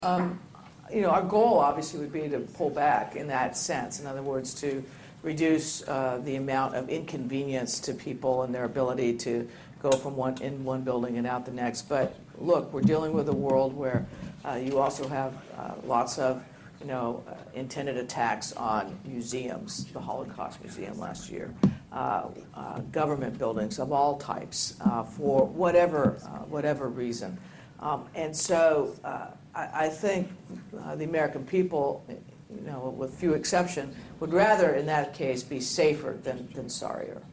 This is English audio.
Our goal obviously would be to pull back in that sense. In other words, to reduce the amount of inconvenience to people and their ability to go from one building and out the next. But look, we're dealing with a world where you also have lots of intended attacks on museums, the Holocaust Museum last year, government buildings of all types for whatever reason. And so I think the American people, with few exceptions, would rather in that case be safer than sorrier.